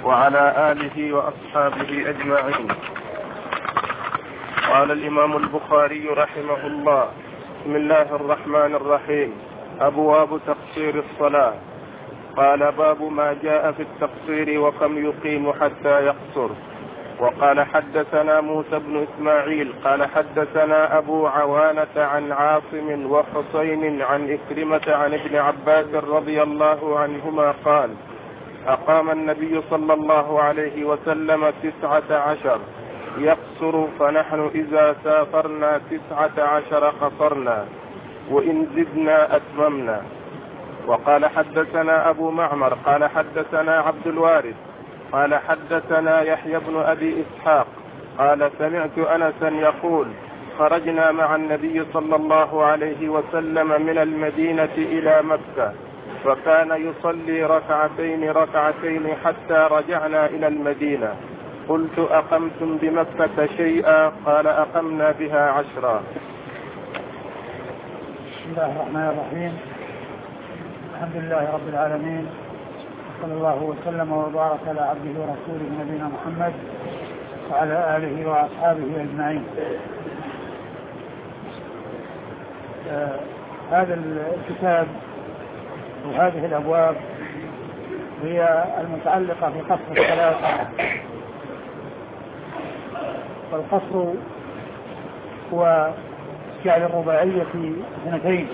وعلى آله وأصحابه أجمعين. قال الإمام البخاري رحمه الله: بسم الله الرحمن الرحيم. أبواب تقصير الصلاة. قال: باب ما جاء في التقصير وكم يقيم حتى يقصر. وقال: حدثنا موسى بن إسماعيل قال حدثنا أبو عوانة عن عاصم وحسين عن إكرمة عن ابن عباس رضي الله عنهما قال: أقام النبي صلى الله عليه وسلم 19 يقصر، فنحن إذا سافرنا 19 قصرنا، وإن زدنا أتممنا. وقال: حدثنا أبو معمر قال حدثنا عبد الوارث قال حدثنا يحيى بن أبي إسحاق قال: سمعت أنسا يقول: خرجنا مع النبي صلى الله عليه وسلم من المدينة إلى مكة، فكان يصلي ركعتين حتى رجعنا إلى المدينة. قلت: أقمتم بمكة شيئا؟ قال: أقمنا بها 10. بسم الله الرحمن الرحيم. الحمد لله رب العالمين، صلى الله وسلم وبارك على عبده ورسوله نبينا محمد وعلى آله وأصحابه أجمعين. هذا الكتاب وهذه الأبواب هي المتعلقة بقصر الصلاة. والقصر هو جعل الرباعية 2،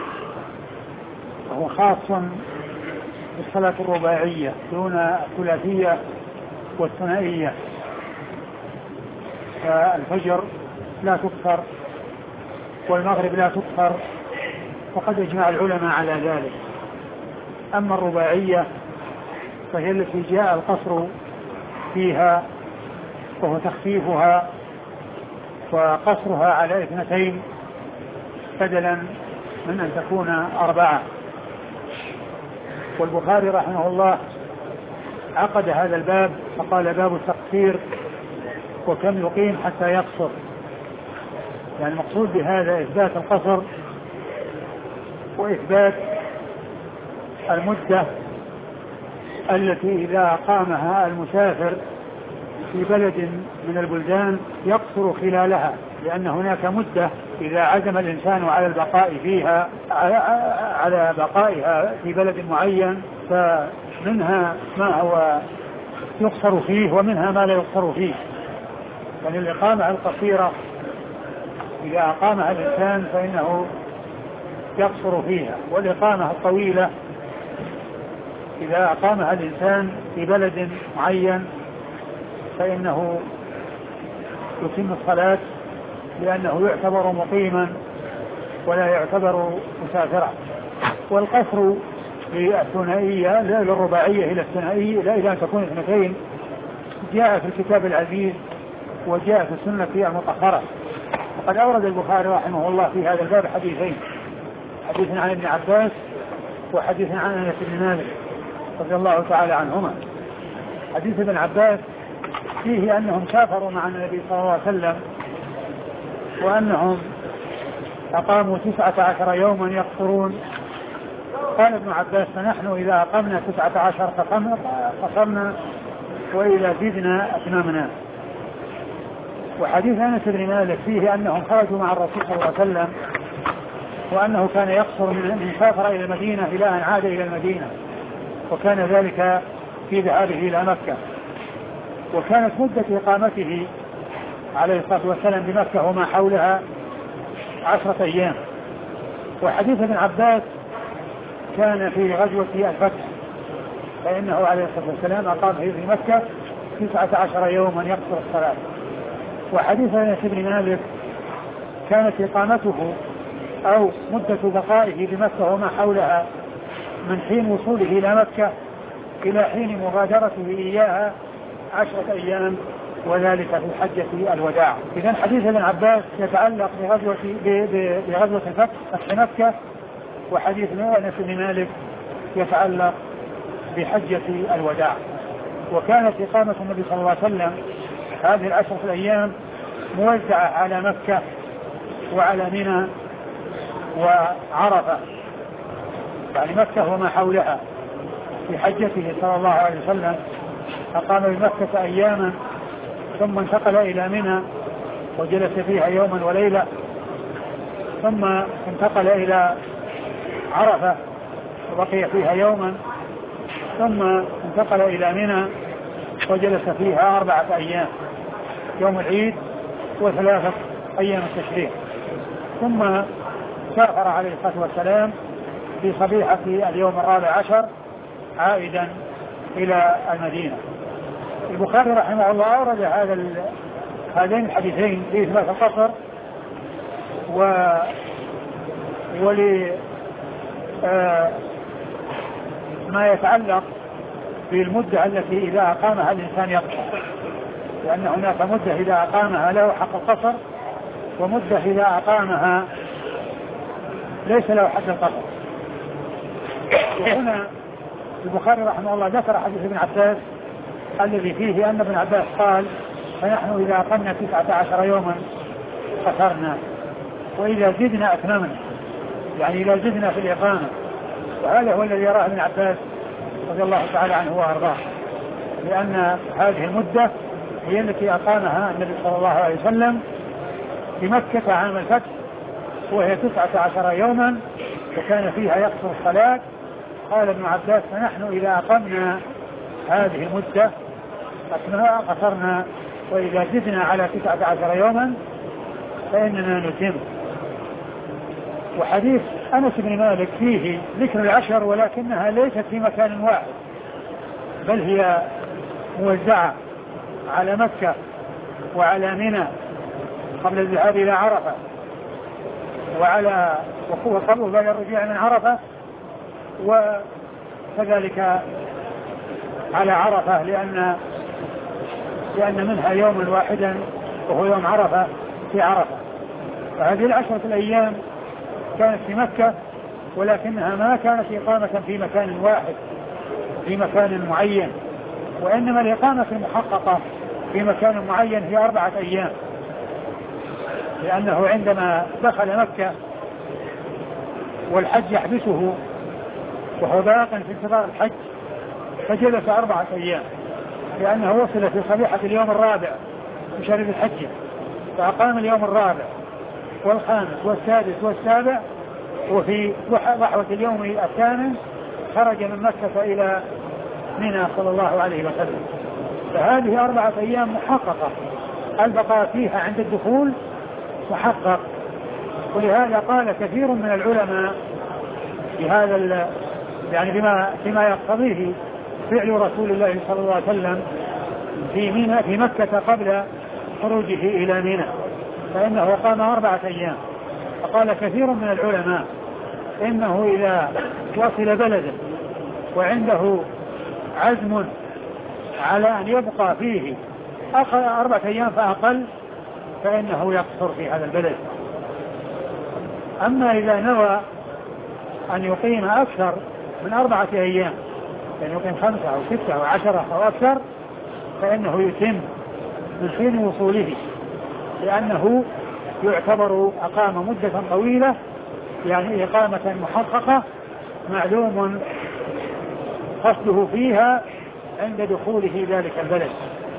وهو خاص بالصلاة الرباعية دون الثلاثية والثنائية. فالفجر لا تكثر والمغرب لا تكثر، وقد اجمع العلماء على ذلك. أما الرباعية فهي التي جاء القصر فيها، وهو تخفيفها وقصرها على 2 بدلا من أن تكون 4. والبخاري رحمه الله عقد هذا الباب فقال: باب التقصير وكم يقيم حتى يقصر. يعني المقصود بهذا إثبات القصر وإثبات المدة التي إذا أقامها المسافر في بلد من البلدان يقصر خلالها، لأن هناك مدة إذا عزم الإنسان على البقاء فيها على بقائها في بلد معين، فمنها ما هو يقصر فيه ومنها ما لا يقصر فيه. يعني الإقامة القصيرة إذا أقامها الإنسان فإنه يقصر فيها، والإقامة الطويلة إذا أقامها الإنسان في بلد معين فإنه يتم الصلاة، لأنه يعتبر مقيما ولا يعتبر مسافرا. والقصر للثنائية لا للرباعية إلى الثنائية لا إلى أن تكون 2 جاء في الكتاب العزيز وجاء في السنة المطهرة. وقد أورد البخاري رحمه الله في هذا الباب حديثين: حديث عن ابن عباس وحديث عن أنس بن مالك رضي الله تعالى عنهما. حديث ابن عباس فيه أنهم سافروا مع النبي صلى الله عليه وسلم وأنهم أقاموا 19 يوما يقصرون. قال ابن عباس: فنحن إذا أقمنا 19 قصرنا، وإذا زدنا أتممنا. وحديث أنس بن مالك فيه أنهم خرجوا مع الرسول صلى الله عليه وسلم وأنه كان يقصر من سافر إلى المدينة إلى أن عاد إلى المدينة، وكان ذلك في ذهابه إلى مكة. وكانت مدة إقامته عليه الصلاة والسلام بمكة وما حولها 10 أيام. وحديث ابن عباس كان في غزوة الفتح، فإنه عليه الصلاة والسلام أقام في مكة 19 يوما يقصر الصلاة. وحديث أنس بن مالك كانت إقامته أو مدة بقائه بمكة وما حولها من حين وصوله إلى مكة إلى حين مغادرته إياها 10 أيام، وذلك في حجة الوداع. إذن حديث ابن عباس يتعلق بغزوة فتح مكة، وحديث أنس بن مالك يتعلق بحجة الوداع. وكانت إقامة النبي صلى الله عليه وسلم هذه 10 أيام موزعة على مكة وعلى منى وعرفة، يعني مكة وما حولها، في حجته صلى الله عليه وسلم أقام بمكة أياما ثم انتقل إلى منى وجلس فيها يوما وليلة، ثم انتقل إلى عرفة وبقي فيها يوما، ثم انتقل إلى منى وجلس فيها 4 أيام، يوم العيد و3 أيام التشريق، ثم سافر عليه الصلاة والسلام في صبيحة اليوم 14 عائدا إلى المدينة. البخاري رحمه الله أورد هذين الحديثين في إثبات القصر ما يتعلق بالمدة التي إذا أقامها الإنسان يقصر، لأن هناك مدة إذا أقامها له حق القصر، ومدة إذا أقامها ليس له حق القصر. وهنا البخاري رحمه الله ذكر حديث ابن عباس الذي فيه أن ابن عباس قال: فنحن إذا أقمنا 19 يوما قصرنا، وإذا زدنا أتممنا، يعني إذا زدنا في الإقامة. وهذا هو الذي يراه ابن عباس رضي الله تعالى عنه وأرضاه، لأن هذه المدة هي التي أقامها النبي صلى الله عليه وسلم في مكة عام الفتح، وهي 19 يوما، وكان فيها يقصر الصلاة. قال ابن عباس: فنحن إذا أقمنا هذه المدة قصرنا، وإذا زدنا على 19 يوما فإننا نتم. وحديث أنس بن مالك فيه ذكر 10، ولكنها ليست في مكان واحد، بل هي موزعة على مكة وعلى منى قبل الذهاب إلى عرفة، وعلى وقبل بعد الرجوع من عرفة، وكذلك على عرفة لأن منها يوما واحدا وهو يوم عرفة في عرفة. فهذه 10 الأيام كانت في مكة، ولكنها ما كانت إقامة في مكان واحد في مكان معين، وإنما الإقامة المحققة في مكان معين هي 4 أيام، لأنه عندما دخل مكة والحج يحبسه وهو باق في انتظار الحج فجلس 4 أيام، لأنه وصل في صبيحة اليوم 4 من شهر ذي الحجة، فأقام اليوم 4 والخامس والسادس والسابع، وفي ضحوة اليوم 8 خرج من مكة إلى منى صلى الله عليه وسلم. فهذه 4 أيام محققة، البقاء فيها عند الدخول محقق. ولهذا قال كثير من العلماء بهذا يعني بما يقتضيه فعل رسول الله صلى الله عليه وسلم في مكة قبل خروجه إلى منى، فإنه قام 4 أيام. فقال كثير من العلماء إنه إذا وصل بلدا وعنده عزم على أن يبقى فيه 4 أيام فأقل فإنه يقصر في هذا البلد. أما إذا نوى أن يقيم أكثر من 4 أيام، يعني يقيم 5 أو 6 أو 10 أو أكثر، فإنه يتم من حين وصوله، لأنه يعتبر أقام مدة طويلة، يعني إقامة محققة معلوم قصده فيها عند دخوله ذلك البلد.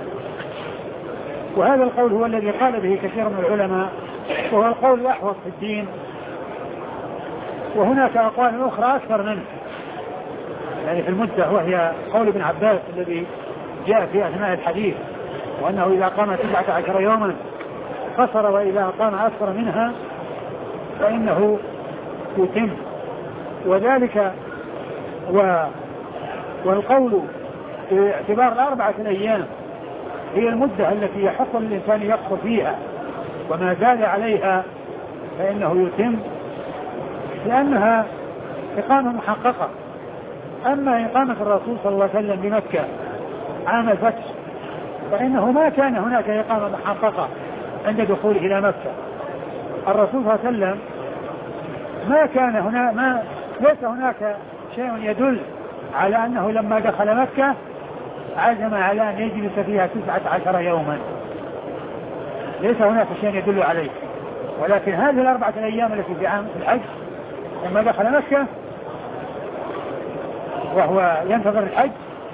وهذا القول هو الذي قال به كثير من العلماء، وهو القول الأحوط في الدين. وهناك أقوال أخرى أكثر منه يعني في المدة، وهي قول ابن عباس الذي جاء في أثناء الحديث، وأنه إذا قام 19 يوما قصر، وإذا أقام أكثر منها فإنه يتم. وذلك والقول باعتبار 4 أيام هي المدة التي يحق للإنسان يقصر فيها، وما زاد عليها فإنه يتم، لأنها إقامة محققة. أما إقامة الرسول صلى الله عليه وسلم بمكة عام الفتح فإنه ما كان هناك إقامة محققة عند دخوله إلى مكة. الرسول صلى الله عليه وسلم ما كان ليس هناك شيء يدل على أنه لما دخل مكة عزم على أن يجلس فيها 19 يوما، ليس هناك شيء يدل عليه. ولكن هذه 4 أيام التي في عام الحج لما دخل مكة وهو ينتظر الحج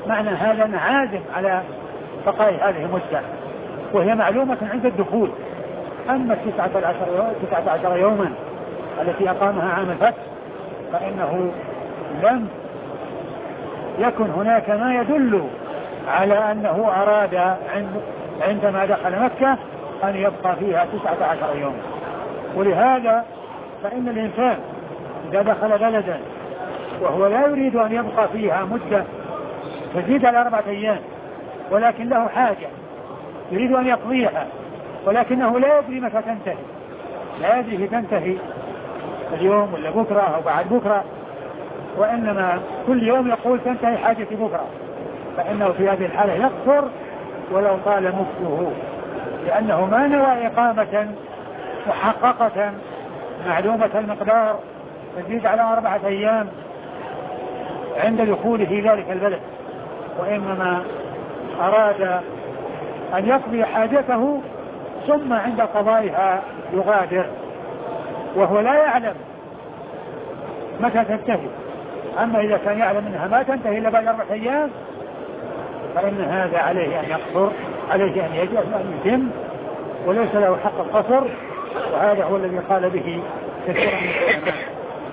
معنى هذا أنه عازم على بقاء هذه المدة، وهي معلومة عند الدخول. أما 19 يوما التي أقامها عام الفتح فإنه لم يكن هناك ما يدل على أنه أراد عندما دخل مكة أن يبقى فيها 19 يوما. ولهذا فإن الإنسان إذا دخل بلدا وهو لا يريد أن يبقى فيها مدة تزيد على 4 أيام، ولكن له حاجة يريد أن يقضيها، ولكنه لا يدري متى تنتهي، لا يدري تنتهي اليوم ولا بكرة أو بعد بكرة، وإنما كل يوم يقول تنتهي حاجتي بكرة، فإنه في هذه الحالة يقصر ولو طال مكثه، لأنه ما نوى إقامة محققة معلومة المقدار تزيد على 4 أيام عند دخوله في ذلك البلد، وإنما أراد أن يقضي حاجته ثم عند قضائها يغادر، وهو لا يعلم متى تنتهي. أما إذا كان يعلم أنها ما تنتهي إلا بعد 4 أيام فإن هذا عليه أن يقصر، عليه أن يجب أن يتم، وليس له حق القصر، وهذا هو الذي قال به كثير من العلماء.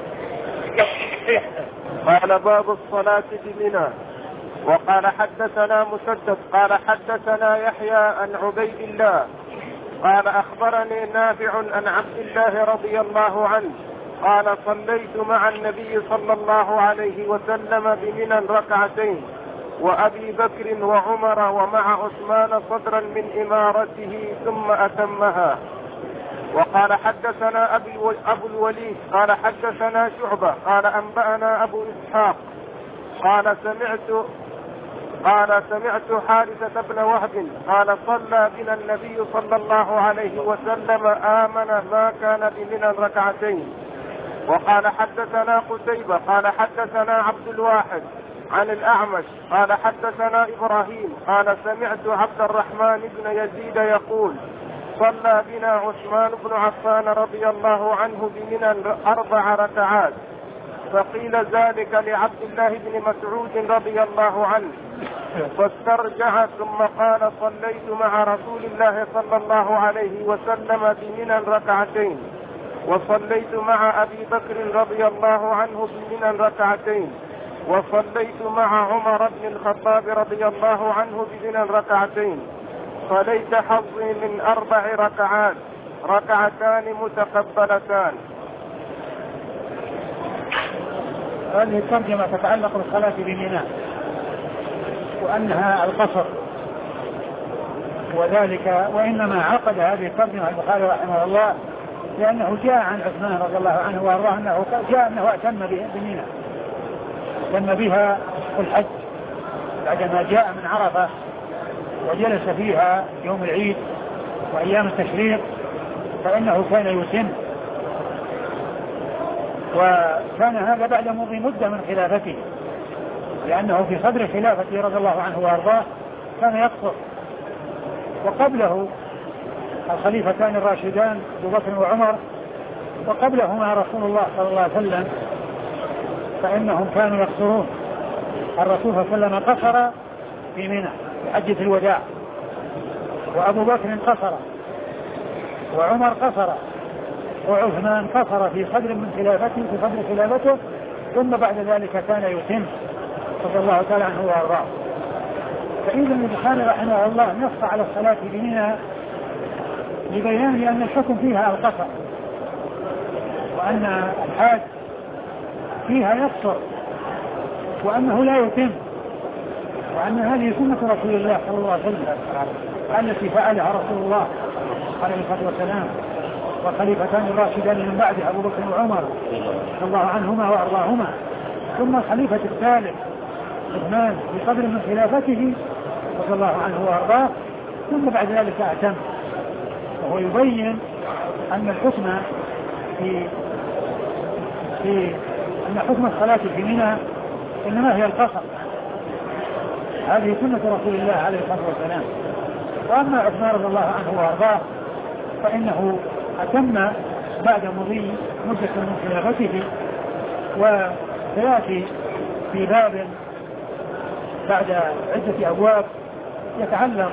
قال باب الصلاة بمنى. وقال حدثنا مسدد قال حدثنا يحيى عن عبيد الله قال أخبرني نافع عن عبد الله رضي الله عنه قال صليت مع النبي صلى الله عليه وسلم بمنى 2 ركعتين وأبي بكر وعمر ومع عثمان صدرا من إمارته ثم أتمها. وقال حدثنا أبو الوليد قال حدثنا شعبة قال أنبأنا أبو إسحاق قال سمعت حارثة بن وهب قال صلى بنا النبي صلى الله عليه وسلم آمن ما كان بمنى 2 ركعتين. وقال حدثنا قتيبة قال حدثنا عبد الواحد عن الأعمش قال حدثنا إبراهيم قال سمعت عبد الرحمن بن يزيد يقول صلى بنا عثمان بن عفان رضي الله عنه بمنى 4 ركعات. فقيل ذلك لعبد الله بن مسعود رضي الله عنه فاسترجع ثم قال صليت مع رسول الله صلى الله عليه وسلم بمنى 2 ركعتين وصليت مع أبي بكر رضي الله عنه بمنى 2 ركعتين وصليت مع عمر بن الخطاب رضي الله عنه بمنى 2 ركعتين فليت حظي من 4 ركعات 2 ركعتان متقبلتان. هذه الترجمة تتعلق بالصلاة بمنى وأنها القصر، وذلك وإنما عقد هذه الترجمة البخاري رحمه الله لأنه جاء عن عثمان رضي الله عنه وأرضاه أنه جاء أنه أتم بمنى، أتم بها في الحج بعدما جاء من عرفة وجلس فيها يوم العيد وأيام التشريق فإنه كان يتم، وكان هذا بعد مضي مدة من خلافته، لأنه في صدر خلافته رضي الله عنه وأرضاه كان يقصر، وقبله الخليفتان الراشدان أبو بكر وعمر، وقبلهما رسول الله صلى الله عليه وسلم فإنهم كانوا يقصرون. الرسول صلى الله عليه وسلم قصر في منى في حجة الوداع، وأبو بكر قصر، وعمر قصر، وعثمان قصر في صدر من خلافته في صدر خلافته، ثم بعد ذلك كان يتم رضي الله تعالى عنه وأرضاه. فإذا البخاري رحمه الله نص على الصلاة بمنى لبيان أن الحكم فيها القصر، وأن الحاج فيها يقصر، وأنه لا يتم، وأن هذه سنة رسول الله صلى الله عليه وسلم التي فعلها رسول الله عليه الصلاة والسلام والخليفتان الراشدان من بعد أبو بكر وعمر رضي الله عنهما وأرضاهما، ثم الخليفة الثالث عثمان في صدر من خلافته رضي الله عنه وأرضاه، ثم بعد ذلك أتم. وهو يبين أن الحكم أن حكم الصلاة في منى إنما هي القصر، هذه سنة رسول الله عليه الصلاة والسلام. وأما عثمان رضي الله عنه وأرضاه فإنه أتم بعد مضي مدة من خلافته، وسيأتي في باب بعد عدة أبواب يتعلق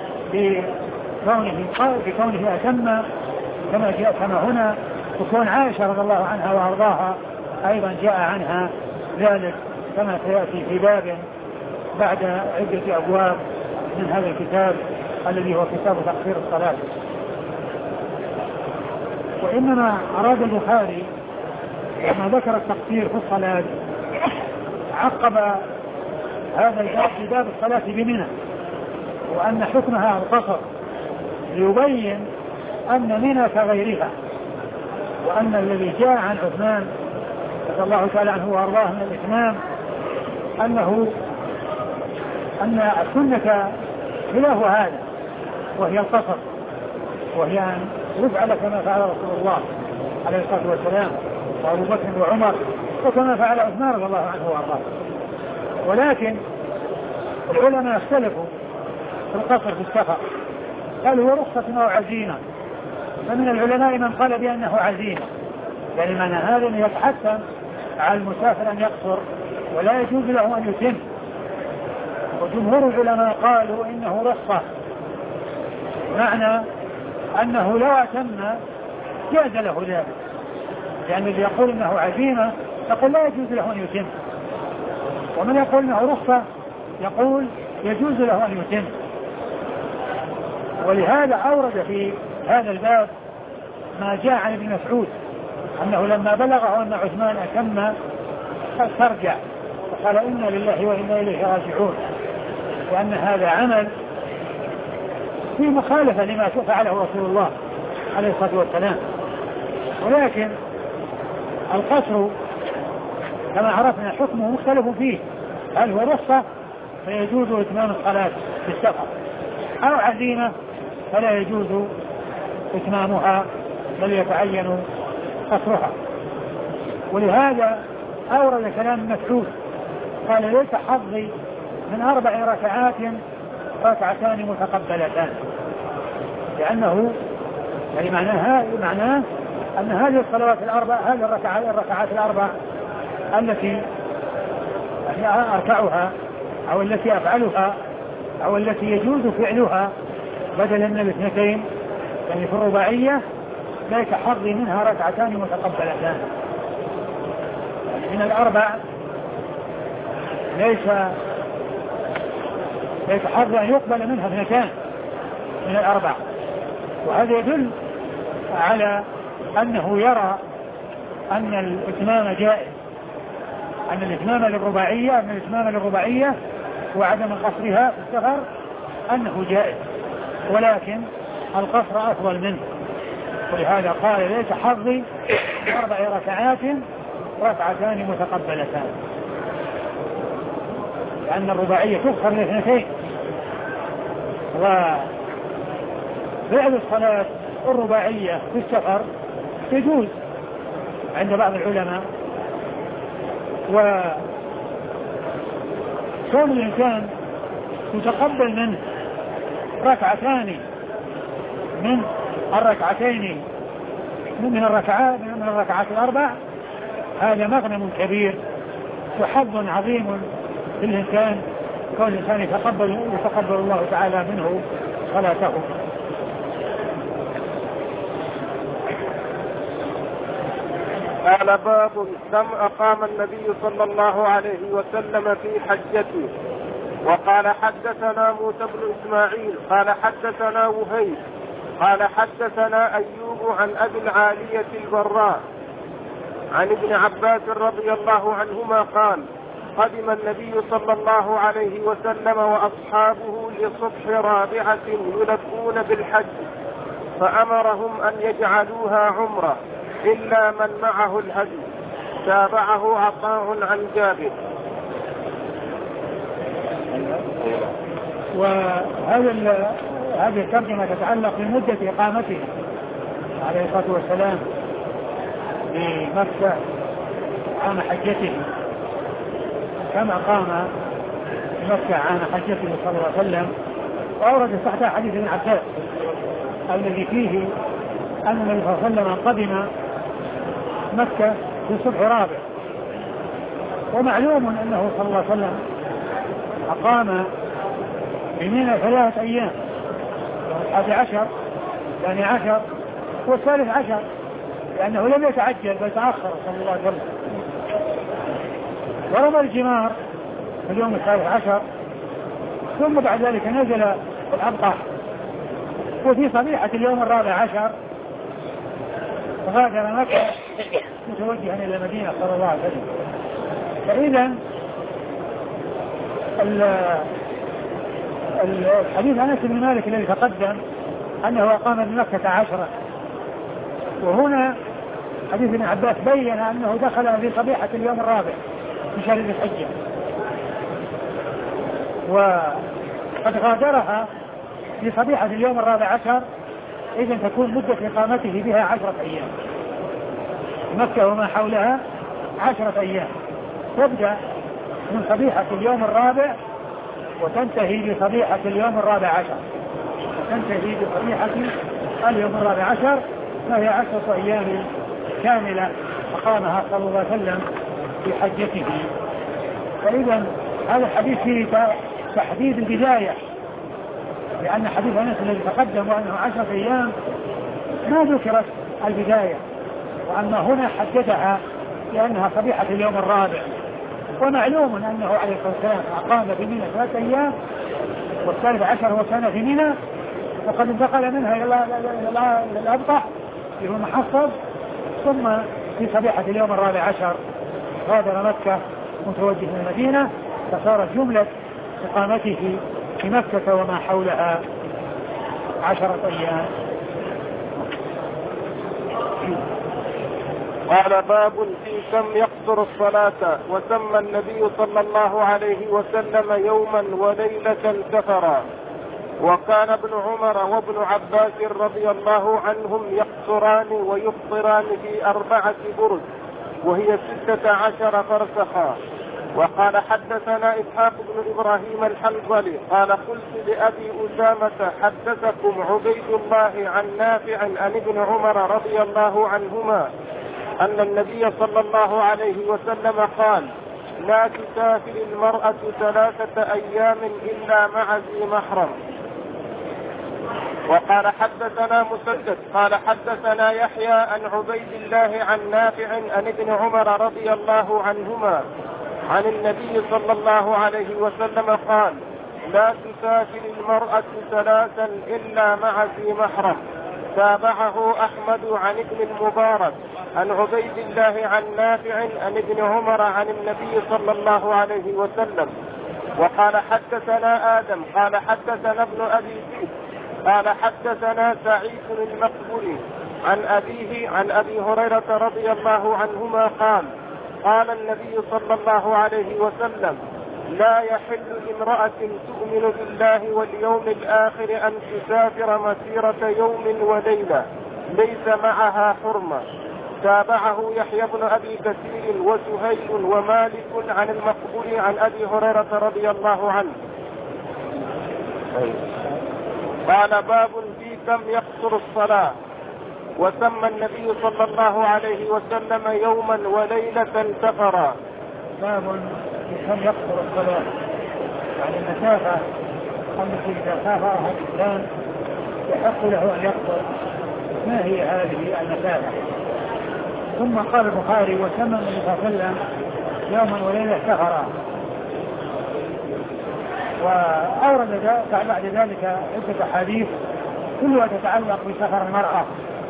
بكونه أتم كما هنا، وكون عائشة رضي الله عنها وأرضاها أيضا جاء عنها ذلك كما سيأتي في باب بعد عدة أبواب من هذا الكتاب الذي هو كتاب تقصير الصلاة. وإنما أراد البخاري لما ذكر التقصير في الصلاة عقب هذا الباب في باب الصلاة بمنى وأن حكمها القصر، ليبين أن منى كغيرها، وأن الذي جاء عن عثمان رضي الله تعالى عنه وأرضاه من الإتمام أن السنة خلاف هذا، وهي القصر، وهي أن يفعل كما فعل رسول الله عليه الصلاة والسلام وأبو بكر وعمر، وكما فعل عثمان رضي الله عنه وأرضاه. ولكن العلماء اختلفوا في القصر في السفر، قالوا هو رخصة أو عزيمة، فمن العلماء من قال بأنه عزيمة، يعني معنى هذا أنه يتحتم على المسافر أن يقصر ولا يجوز له أن يتم. وجمهور العلماء قالوا إنه رخصة، معنى أنه لو أتم جاز له ذلك، يعني اللي يقول إنه عزيمة يقول لا يجوز له أن يتم، ومن يقول إنه رخصة يقول يجوز له أن يتم. ولهذا أورد في هذا الباب ما جاء عن ابن مسعود أنه لما بلغه أن عثمان أتم فاسترجع وقال إنا لله وإنا إليه راجعون، وأن هذا عمل في مخالفة لما فعله رسول الله عليه الصلاة والسلام. ولكن القصر كما عرفنا حكمه مختلف فيه، هل هو رخصة فيجوز إتمام الصلاة في السفر، أو عزيمة فلا يجوز إتمامها بل يتعين قصرها. ولهذا أورد كلام مسعود قال ليس حظي من 4 ركعات ركعتان متقبلتان، لأنه يعني معناه أن هذه الصلوات الأربع، هذه الركعات الأربع التي أركعها أو التي أفعلها أو التي يجوز فعلها بدلا من الاثنتين يعني في الرباعية ليس حظي منها ركعتان متقبلتان، من الأربع ليس حظي أن يقبل منها 2 من الأربع. وهذا يدل على أنه يرى أن الإتمام جائز، أن الإتمام للرباعية وعدم قصرها في السفر أنه جائز، ولكن القصر أفضل منه. ولهذا قال ليس حظي 4 ركعات ركعتان متقبلتان، لأن الرباعية تقصر ل2. وفعل الصلاة الرباعية في السفر يجوز عند بعض العلماء، وكون الإنسان يتقبل منه 2 من الركعتين من الركعات الأربع هذا مغنم كبير وحظ عظيم للإنسان، كون الإنسان يتقبل الله تعالى منه صلاته. قال باب كم أقام النبي صلى الله عليه وسلم في حجته. وقال حدثنا موسى بن إسماعيل قال حدثنا وهيب قال حدثنا أيوب عن أبي العالية البراء عن ابن عباس رضي الله عنهما قال قدم النبي صلى الله عليه وسلم وأصحابه لصبح رابعة يلبون بالحج، فأمرهم أن يجعلوها عمرة إلا من معه الهدي. تابعه عطاء عن جابر. وهذه الترجمة تتعلق بمدة إقامته عليه الصلاة والسلام بمكة عام حجته، كما قام بمكة عام حجته صلى الله عليه وسلم. وأورد تحت حديث ابن عباس الذي فيه أن النبي صلى الله عليه وسلم قدم مكة في صبح رابع، ومعلوم أنه صلى الله عليه وسلم أقام بمنى 3 أيام، 11 ثاني عشر والثالث عشر، لأنه لم يتعجل بل تأخر صلى الله عليه وسلم. ورمى الجمار في اليوم 13، ثم بعد ذلك نزل الأبطح، وفي صبيحة اليوم 14 غادر مكة متوجها إلى المدينة صلى الله عليه وسلم. فإذا الحديث أنس بن مالك الذي تقدم أنه أقام بمكة 10، وهنا حديث ابن عباس بين أنه دخل في صبيحة اليوم 4 من شهر ذي الحجة، وقد غادرها في صبيحة اليوم 14، إذن تكون مدة إقامته بها 10 أيام. مكة وما حولها 10 أيام، تبدأ من صبيحة اليوم 4 وتنتهي بصبيحة اليوم 14، وتنتهي بصبيحة اليوم 14، فهي 10 أيام كاملة أقامها صلى الله عليه وسلم في حجته. فإذا هذا الحديث فيه تحديد البداية، لأن حديث أنس الذي تقدم وأنه 10 أيام ما ذكرت البداية، وأما هنا حددها لأنها صبيحة اليوم 4. ومعلوم أنه عليه الصلاة والسلام أقام بمنى 3 أيام، والثالث عشر هو كان في منى، وقد انتقل منها إلى الأبطح اللي هو محصب، ثم في صبيحة اليوم 14 غادر مكة متوجه إلى المدينة، فصارت جملة إقامته في مكة وما حولها 10 أيام. قال باب في كم يقصر الصلاة. وسمى النبي صلى الله عليه وسلم يوما وليلة سفرا. وكان ابن عمر وابن عباس رضي الله عنهم يقصران ويفطران في 4 برد، وهي 16 فرسخا. وقال حدثنا إسحاق بن إبراهيم الحنظلي قال قلت لأبي أسامة حدثكم عبيد الله عن نافع عن ابن عمر رضي الله عنهما أن النبي صلى الله عليه وسلم قال لا تسافر المرأة 3 أيام إلا مع ذي محرم. وقال حدثنا مسدد قال حدثنا يحيى عن عبيد الله عن نافع عن ابن عمر رضي الله عنهما عن النبي صلى الله عليه وسلم قال لا تسافر المرأة 3 إلا مع ذي محرم. تابعه أحمد عن ابن المبارك عن عبيد الله عن نافع عن ابن عمر عن النبي صلى الله عليه وسلم. وقال حدثنا آدم قال حدثنا ابن أبي زيد قال حدثنا سعيد المقبري عن أبيه عن أبي هريرة رضي الله عنهما قال قال النبي صلى الله عليه وسلم لا يحل لامرأة تؤمن بالله واليوم الآخر أن تسافر مسيرة يوم وليلة ليس معها حرمة. تابعه يحيى بن أبي كثير وسهيل ومالك عن المقبول عن أبي هريرة رضي الله عنه. قال باب في كم يقصر الصلاة. وسمى النبي صلى الله عليه وسلم يوما وليلة سفرا. باب في كم يقصر الصلاة، يعني المسافة التي إذا سافرها الإنسان يحق له أن يقصر، ما هي هذه المسافة؟ ثم قال البخاري وسمى النبي صلى الله عليه وسلم يوما وليلة سفرا. وأورد بعد ذلك عدة أحاديث كلها تتعلق بسفر المرأة،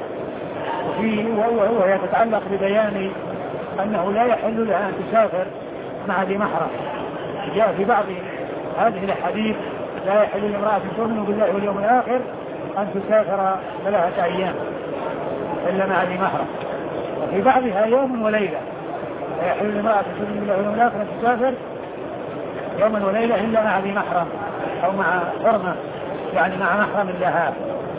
وهي تتعلق ببيان أنه لا يحل لها أن تسافر مع ذي محرم. جاء في بعض هذه الأحاديث لا يحل لامرأة تؤمن بالله واليوم الآخر أن تسافر 3 أيام إلا مع ذي محرم، وفي بعضها يوم وليلة لا يحل لامرأة تؤمن بالله واليوم الآخر أن تسافر يوما وليلة إلا مع ذي محرم أو مع حرمة، يعني مع محرم لها.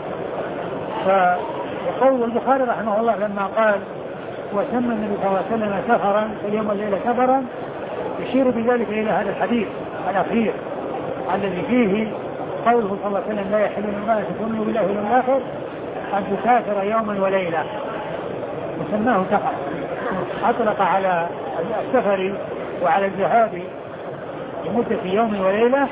فقول البخاري رحمه الله لما قال وسمى النبي صلى الله عليه وسلم سفرا اليوم والليلة سفرا يشير بذلك إلى هذا الحديث الأخير الذي فيه قوله صلى الله عليه وسلم لا يحل لامرأة تؤمن بالله واليوم الآخر أن تسافر يوما وليلة، وسماه سفر، أطلق على السفر وعلى الذهاب لمدة يوم وليلة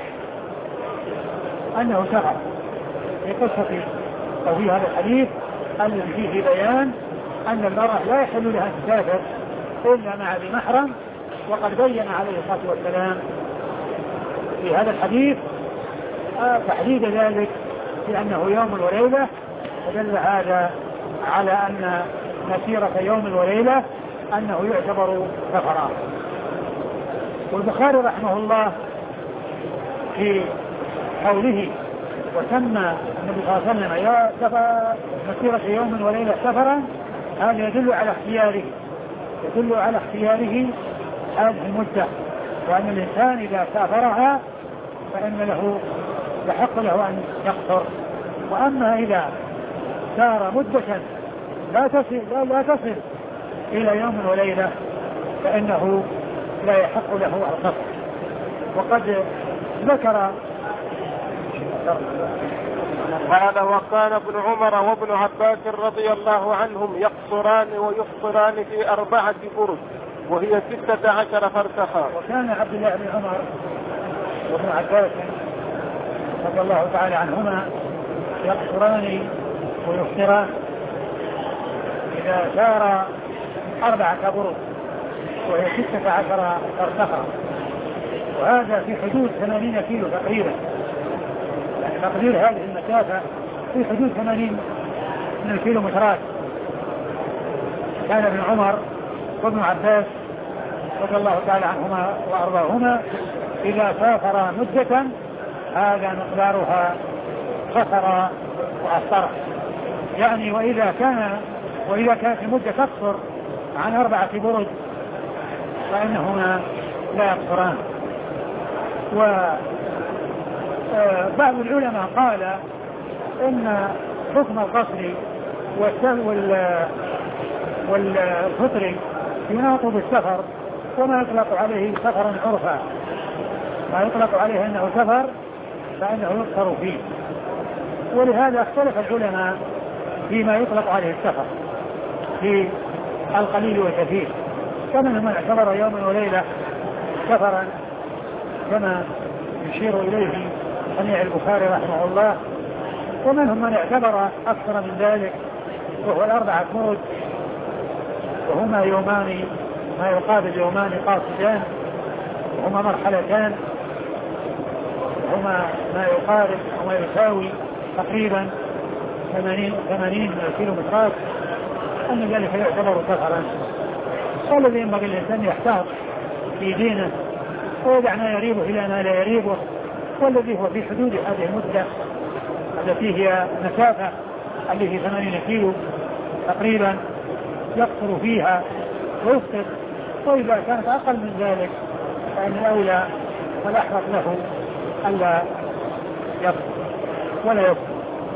أنه سفر، في قصة أو في هذا الحديث الذي فيه بيان أن المرأة لا يحل لها أن تسافر إلا مع ذي محرم، وقد بين عليه الصلاة والسلام في هذا الحديث تحديد ذلك بأنه يوم وليلة، فدل هذا على أن مسيرة يوم وليلة أنه يعتبر سفرا. والبخاري رحمه الله في قوله وسمى النبي صلى الله عليه وسلم مسيرة يوم وليلة سفرا، هذا يدل على اختياره هذه المدة، وأن الإنسان إذا سافرها فإن له يحق له أن يقصر. وأما إذا سار مدة لا تصل إلى يوم وليلة فإنه لا يحق له القصر. وقد ذكر قال وكان ابن عمر وابن عباس رضي الله عنهم يقصران ويفطران في 4 برد وهي 16 فرسخا. وكان عبد الله بن عمر وابن عباس رضي الله تعالى عنهما يقصران ويفطران إذا سار 4 برد وهي 16 فرسخا، وهذا في حدود 80 كيلو تقريبا، يعني تقدير هذه المسافة في حدود 80 من الكيلومترات. كان ابن عمر وابن عباس رضي الله تعالى عنهما وأرضاهما إذا سافر مدة هذا مقدارها قصر وأفطر، يعني وإذا كانت المدة تقصر عن 4 برد فإنهما لا يقصران. وبعض العلماء قال إن حكم القصر والفطر يناط بالسفر، وما يطلق عليه سفرا عرفا، ما يطلق عليه أنه سفر فإنه يقصر فيه. ولهذا اختلف العلماء فيما يطلق عليه السفر في القليل والكثير، فمنهم من اعتبر يوم وليلة سفرا كما يشير إليه صنيع البخاري رحمه الله، ومنهم من اعتبر أكثر من ذلك وهو 4 برد، وهما يومان ما يقابل يومان قاصدان، وهما مرحلتان، وهما ما يقارب وما يساوي تقريبا 80 كيلومترات، أن ذلك يعتبر سفرا. والذي ينبغي الإنسان يحتاط في دينه ويدع ما يريبه إلى ما لا يريبه، والذي هو في حدود هذه المدة التي هي مسافة التي هي 80 كيلو تقريبا يقصر فيها ويفطر. وإذا كانت أقل من ذلك فإن الأولى والأحوط له ألا يفطر ولا يفطر.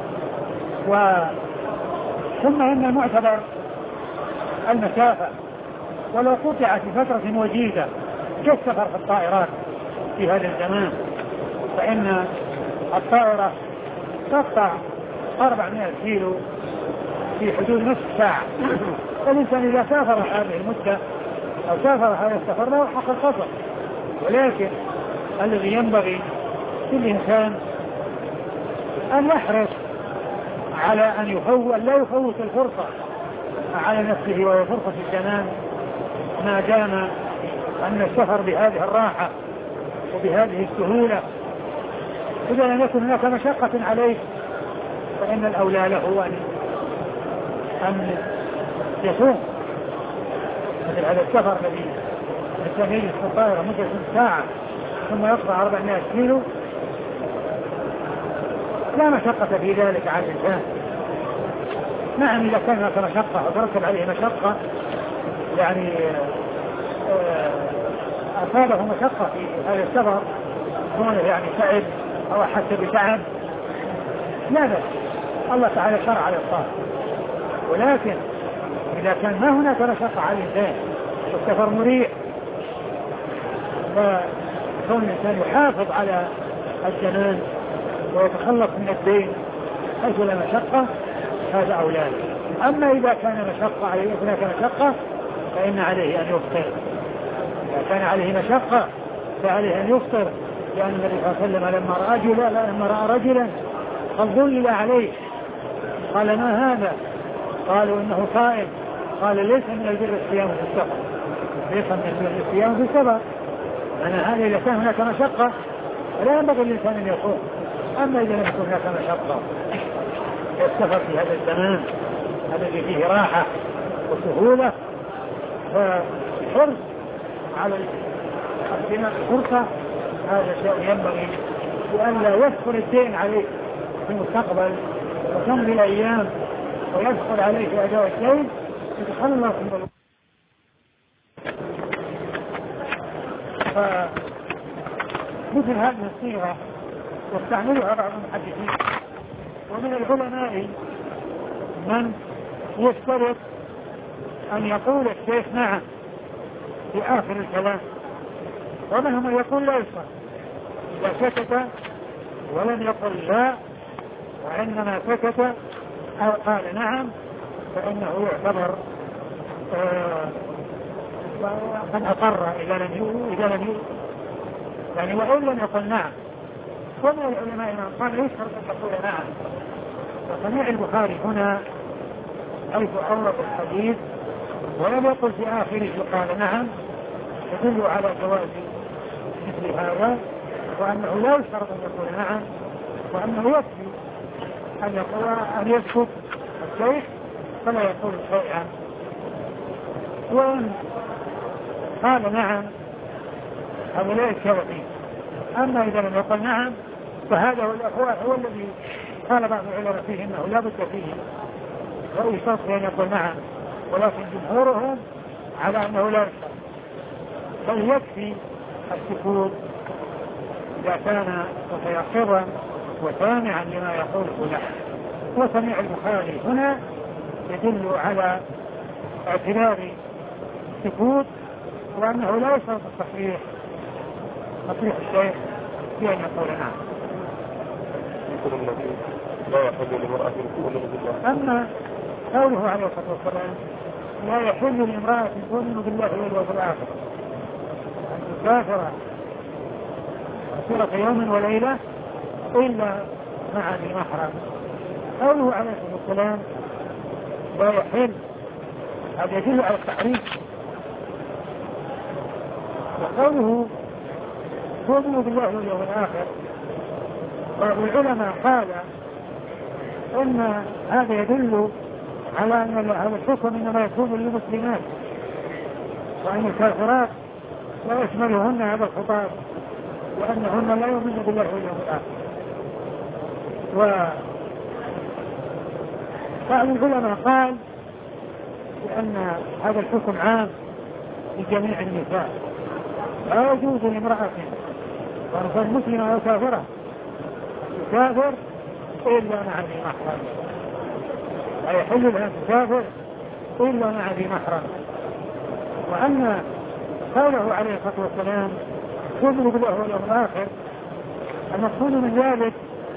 ثم إن المعتبر المسافة، ولو قطعت في فترة وجيزة كالسفر في الطائرات في هذا الزمان، فإن الطائرة تقطع 400 كيلو في حدود نصف ساعة، فالإنسان إذا سافر هذه المدة أو سافر هذا السفر له حق القصر. ولكن الذي ينبغي للإنسان أن يحرص على أن لا يفوت الفرصة على نفسه وهي فرصة الزمان، ما دام أن السفر بهذه الراحة وبهذه السهولة إذا لم يكن هناك مشقة عليه فإن الأولى له أن يصوم. مثل هذا السفر الذي الإنسان يجلس في الطائرة مدة ساعة ثم يقطع 400 كيلو لا مشقة في ذلك على الإنسان. نعم إذا كان هناك مشقة وترتب عليه مشقة يعني أصابه مشقة في هذا السفر كونه يعني تعب أو حتى بتعب لا بأس، الله تعالى شرع للصائم. ولكن إذا كان ما هناك مشقة على الإنسان والسفر مريح فكون الإنسان يحافظ على الزمان ويتخلص من الدين حيث لا مشقة هذا أولاد. أما إذا كان مشقة عليه هناك مشقة فإن عليه أن يفطر. إذا كان عليه مشقة ليس عليه أن يفطر، لأن النبي صلى الله عليه وسلم لما رأى رجلا قد ظلل عليه قال ما هذا؟ قالوا إنه صائم. قال ليس من البر الصيام في السفر، ليس من البر الصيام في السفر. أنا هذا إذا كان هناك مشقة فلا ينبغي للإنسان أن يصوم. أما إذا لم يكن هناك مشقة السفر في هذا الزمان الذي فيه راحة وسهولة، فالحرص على اغتنام الفرصة هذا شيء ينبغي، لئلا يدخل الدين عليه في المستقبل وتمضي الأيام ويدخل عليه في أداء الدين يدخل الله في البلد. فمثل هذه الصيغة يستعملها بعض المحدثين، ومن العلماء من يشترط أن يقول الشيخ نعم في آخر الكلام، ومنهم من يقول لا يصح إذا سكت ولم يقل لا، وإنما سكت أو قال نعم فإنه يعتبر قد أقر إذا لم يعني وإن لم يقل نعم. ومن العلماء من قال ليس شرط أن تقول نعم. وصنيع البخاري هنا حيث أورد الحديث ولم يقل في آخره قال نعم يدل على جواز مثل هذا، وأنه لا يشترط أن يقول نعم، وأنه يكفي أن يسكت الشيخ فلا يقول شيئا. وإن قال نعم هذا لا يشترط فيه. أما إذا لم يقل نعم فهذا هو الذي قال بعض العلماء فيه إنه لا بد فيه ويشترط أن يقول نعم، ولكن جمهورهم على أنه لا يشترط، بل يكفي السكوت إذا كان متيقظا وسامعا لما يقوله له. وسميع البخاري هنا يدل على اعتبار السكوت، وأنه لا يشترط التصريح الشيخ بأن يقول نعم. أما قوله عليه الصلاة والسلام لا يحل لامرأة تؤمن بالله واليوم الآخر أن تسافر مسيرة يوم وليلة إلا مع ذي محرم. قوله عليه الصلاة والسلام لا يحل هذا يدل على التحريم، وقوله تؤمن بالله واليوم الآخر بعض العلماء قال إن هذا يدل على أن هذا الحكم إنما يكون للمسلمات، وأن الكافرات لا يشملهن هذا الخطاب، وأنهن لا يؤمن بالله واليوم الآخر. وبعض العلماء قال بأن هذا الحكم عام لجميع النساء، لا يجوز لامرأة وأنها مسلمة أو كافرة تسافر إلا مع ذي محرم، لا يحل لها تسافر إلا مع ذي محرم. وأن قوله عليه الصلاة والسلام تؤمن بالله واليوم الآخر المقصود من ذلك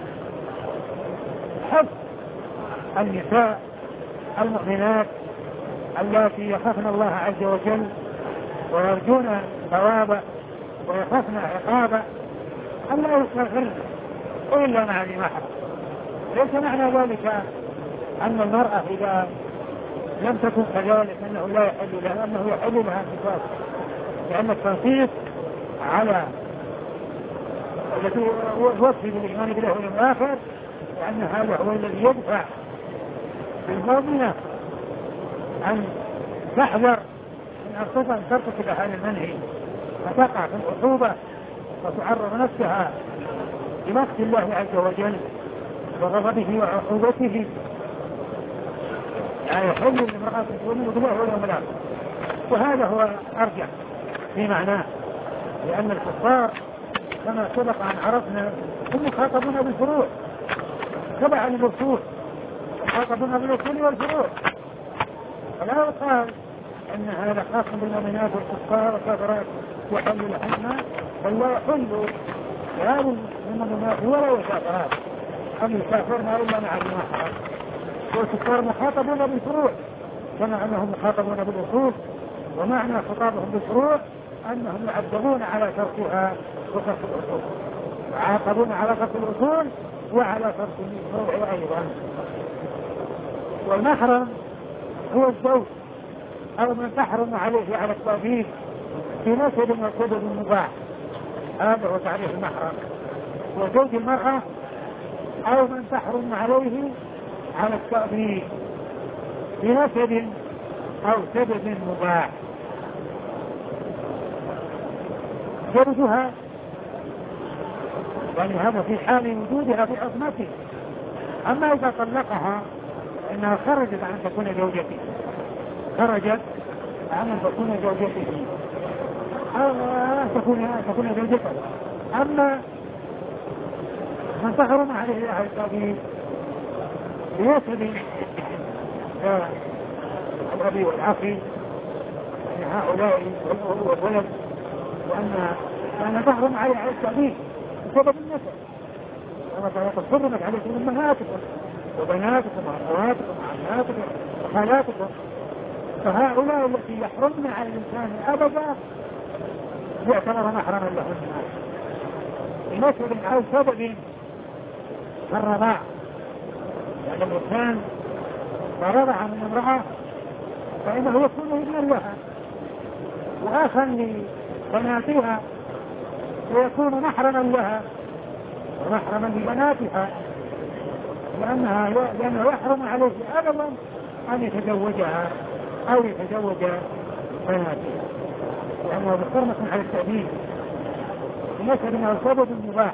حث النساء المؤمنات اللاتي يخافن الله عز وجل ويرجون ثوابه ويخافن عقابه أن لا يسافرن إلا مع ذي محرم. ليس معنى ذلك أن المرأة إذا لم تكن كذلك أنه لا يحل لها، أنه يحل لها أن تسافر، لأن التنصيص على التي وصف بالإيمان بالله واليوم الآخر لأن هذا هو الذي يدفع المؤمنة أن تحذر من أن ترتكب هذا المنهي فتقع في العقوبة وتعرض نفسها لمقت الله عز وجل وغضبه وعقوبته. يعني يحل لامرأة تؤمن بالله واليوم الآخر، وهذا هو أرجح في معناه، لأن الكفار كما سبق أن عرفنا هم مخاطبون بالفروع تبعا للأصول، مخاطبون بالأصول والفروع، فلا يقال أن هذا خاص بالمؤمنات والكفار والكافرات يحل لهن، بل لا يحل لا للمؤمنات ولا الكافرات أن يسافرن إلا مع المحرم. والكفار مخاطبون بالفروع كما أنهم مخاطبون بالأصول، ومعنى خطابهم بالفروع أنهم يعذبون على تركها وترك الأصول، يعاقبون على ترك الأصول وعلى ترك الفروع أيضا. والمحرم هو الزوج أو من تحرم عليه على التأبيد في نسب وسبب مباح، هذا هو تعريف المحرم. وزوج المرأة أو من تحرم عليه على التأبيد في نسب أو سبب مباح. زوجها يعني هذا في حال وجودها في عصمته، أما إذا طلقها إنها خرجت عن تكون زوجته، خرجت عن أن تكون زوجته أو تكون زوجته. أما من تحرم عليه على التأبيد بيسد الأبي والأخي يعني هؤلاء والولد، وأن تحرم عليه على التأبيد بسبب النسب، كما حرمت عليكم أمهاتكم وبناتكم وأخواتكم وعماتكم وخالاتكم. فهؤلاء التي يحرمن على الإنسان أبدا يعتبر محرما لهن بنسب أو سبب كالرضاع، يعني الإنسان فرضع من امرأة فإنه يكون ابنا لها وآخا لبناتها ويكون محرما لها ومحرما لبناتها، لأنه يحرم عليه أبدا أن يتزوجها أو يتزوج بناتها، لأنه بحرمة على التأبيد بنسب أو سبب مباح.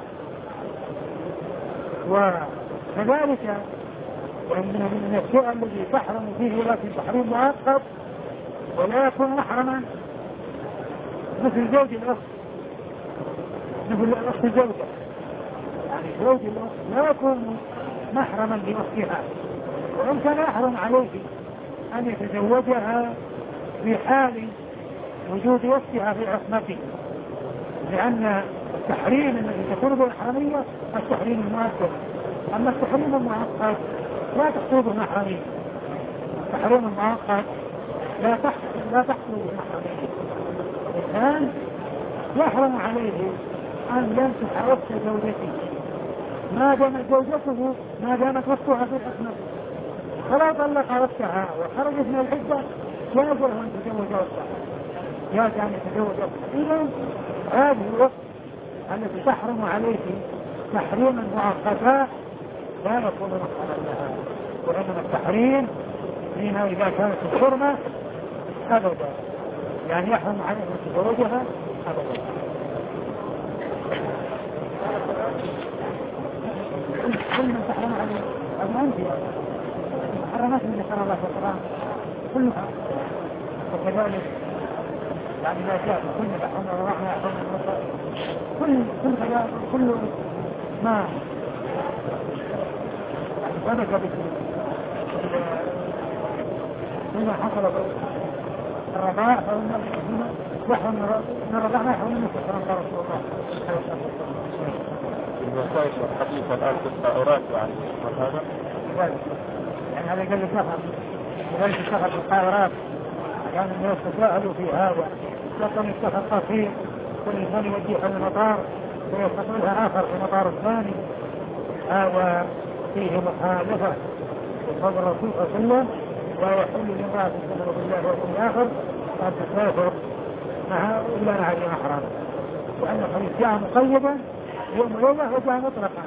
وكذلك ومن الشيء الذي تحرم فيه لكن تحريم مؤقت ولا يكون محرما مثل زوج الأخت، مثل أخت الزوجة، يعني زوج الأخت لا يكون محرما لأختها، وإن كان يحرم عليه أن يتزوجها في حال وجود أختها في عصمته، لأن التحريم الذي تكون بالحرمية التحريم المؤقت، أما التحريم المؤقت لا تحصل بالمحرمية، التحريم المؤقت لا تحصل بالمحرمية. الإنسان يحرم عليه أن ينكح أخت زوجته ما دامت أختها في عصمته، فلا طلق أختها وخرجت من العدة يجوز أن يتزوج أختها، يجوز أن يتزوج أختها. إذن هذه الوقت التي تحرم عليه تحريما مؤقتا لا يكون محرما لها، وإنما التحريم فيها إذا كانت الحرمة أبدا، يعني يحرم عليه تزوجها أبدا. كل من تحرم عليه الأنبياء محرمات من ذكر الله في القرآن كلها، وكذلك يعني لا شاء كل تحرم الرحمة يحرم المصر كل ما ثبت بما حصل الرضاع فإن يحرم من الرضاع ما يحرم من كما قال رسول الله عليه الصلاة والسلام. المسائل والحديث الآن في الطائرات يعني هذا يعني هذا قال السفر وذلك السفر في الطائرات كان الناس تساءلوا في هذا، لكن السفر قصير كل إنسان يوديه على المطار ويستقبلها آخر في المطار الثاني، هذا فيه مخالفة لقول الرسول صلى الله عليه وسلم لا يحل لامرأة تؤمن بالله واليوم الآخر أن تسافر معها إلا مع ذي محرم، وأن الحديث جاء مقيدا يوم وليلة وجاء مطلقا.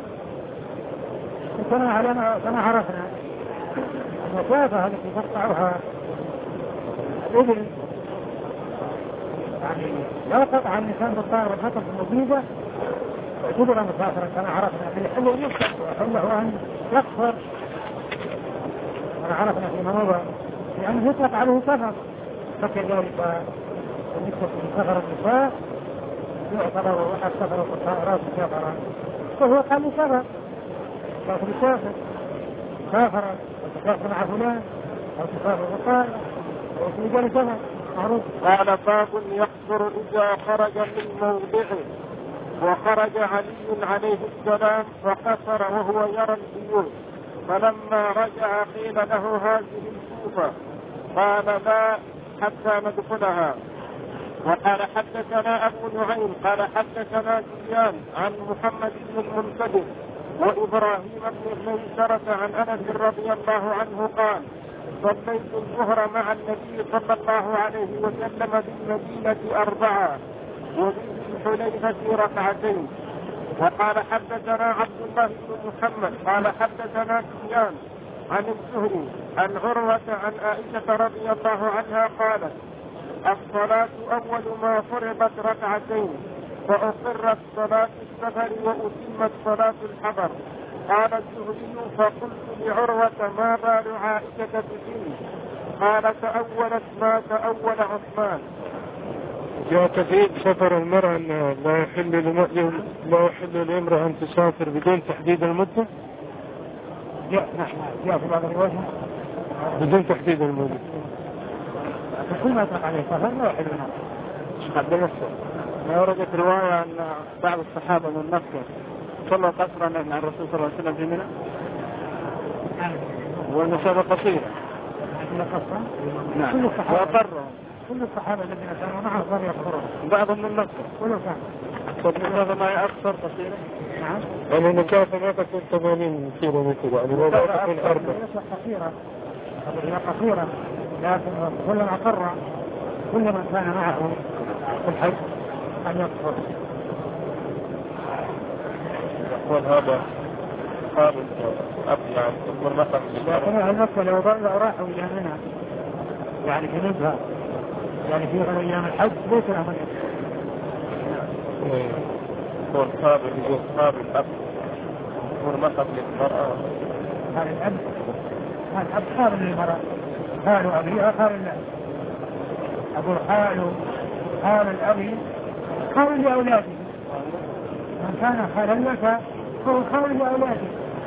كما عرفنا المسافة التي تقطعها الإبل يعني لا قطع الإنسان بالطائرة والخطر المجيزة اعتبر مسافرا كما عرفنا من يحل أن يكتب ويحله أن يكفر كما عرفنا في منوبة لأنه يطلق عليه سفر، فكذلك بالنسبة لسفر النساء يعتبر واحد سفر في الطائرات سفرا، فهو قال له سفر لكن يسافر سافرا وتسافر مع فلان أو تسافر بالطائرة أو في رجال سفر معروف. قال باب يحضر إذا خرج من موضعه. وخرج علي عليه السلام وقصر وهو يرى البيوت، فلما رجع قيل له هذه الكوفة، قال لا حتى ندخلها. وقال حدثنا أبو نعيم قال حدثنا سفيان عن محمد بن المنكدر وإبراهيم بن ميسرة عن أنس رضي الله عنه قال صليت الظهر مع النبي صلى الله عليه وسلم بالمدينة 4 وبالحليفة ركعتين. وقال حدثنا عبد الله بن محمد قال حدثنا سفيان عن الزهري عن عروة عن عائشة رضي الله عنها قالت الصلاة أول ما فرضت ركعتين فأقرت صلاة السفر وأتمت صلاة الحضر. قال الزهري فقلت لعروة ما بال عائشة تسلم؟ قال تأولت ما تأول عثمان. جاء تفيد سفر المرأة أن لا يحل لامرأة أن تسافر بدون تحديد المدة. جاء في بعض الروايات بدون تحديد المدة. كل ما يطلق عليه سفر لا يحل لنا. عبد النصر ما وردت رواية أن بعض الصحابة من مكة صلى قصرا مع الرسول صلى الله عليه وسلم في منى والمسافة قصيرة. نعم. وأقرهم كل الصحابة الذين كانوا معه صاروا يقصرون. بعضهم من مكة. كله كان. فالمسافة ما أقصر قصيرة. نعم. يعني المسافة ما تكون 80 كيلو متر يعني ما تكون 4. قصيرة. هي قصيرة لكن كلما أقر كل من كان معه في الحج أن يقصر. يقول هذا قابل أبيض يقول مثلا. لكن أهل مكة لو راحوا إلى منى يعني في نزهة يعني في غير أيام الحج ليس لهم أن يقول قابل يقول قابل أب يقول مثلا للمرأة. هذا الأب هذا الأب قابل للمرأة قال أبيها قال لا أقول قال الأبي قال لأولاده من كان خالا لك فهو قال لأولاده